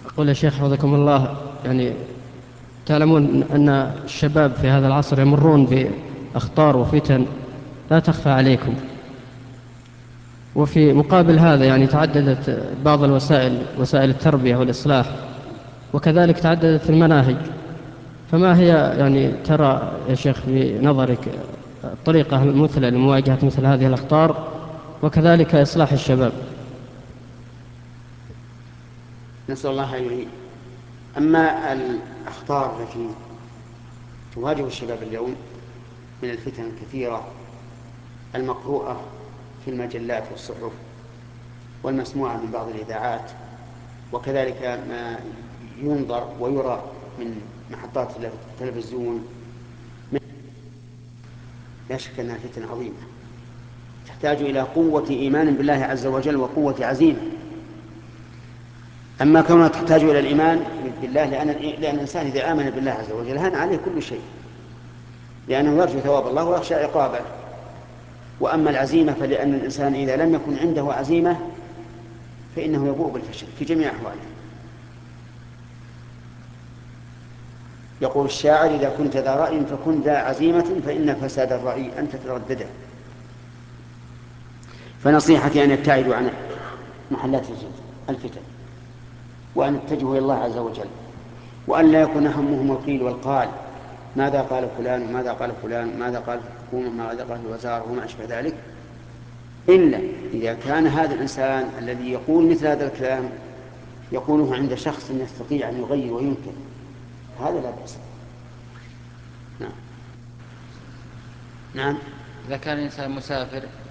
أقول يا شيخ حفظكم الله، يعني تعلمون أن الشباب في هذا العصر يمرون بأخطار وفتن لا تخفى عليكم، وفي مقابل هذا يعني تعددت بعض الوسائل، وسائل التربية والإصلاح، وكذلك تعددت المناهج. فما هي يعني ترى يا شيخ في نظرك الطريقة المثلى لمواجهة مثل هذه الأخطار وكذلك إصلاح الشباب؟ نسأل الله أن يعين. أما الأخطار التي تواجه الشباب اليوم من الفتن الكثيرة المقروءة في المجلات والصحف والمسموعة من بعض الإذاعات، وكذلك ما ينظر ويرى من محطات التلفزيون، لا شك أنها فتن عظيمة تحتاج إلى قوة إيمان بالله عز وجل وقوة عزيمة. أما كونها تحتاج إلى الإيمان بالله لأن الإنسان إذا آمن بالله عز وجل هان عليه كل شيء، لأنه يرجو ثواب الله ويخشى عقابه. وأما العزيمة فلأن الإنسان إذا لم يكن عنده عزيمة فإنه يبوء بالفشل في جميع أحواله. يقول الشاعر: إذا كنت ذا رأي فكن ذا عزيمة، فإن فساد الرأي أن تتردده. فنصيحتي أن يبتعدوا عن محلات الفتن، وأن يتجهوا إلى الله عز وجل، وأن لا يكون همهم القيل والقال، ماذا قال فلان وماذا قال فلان، ماذا قال في الحكومة، ماذا قال في الوزارة وما أشبه ذلك، إلا إذا كان هذا الإنسان الذي يقول مثل هذا الكلام يقوله عند شخص يستطيع أن يغير وينكر، هذا لا بأس. نعم. نعم. إذا كان الإنسان مسافر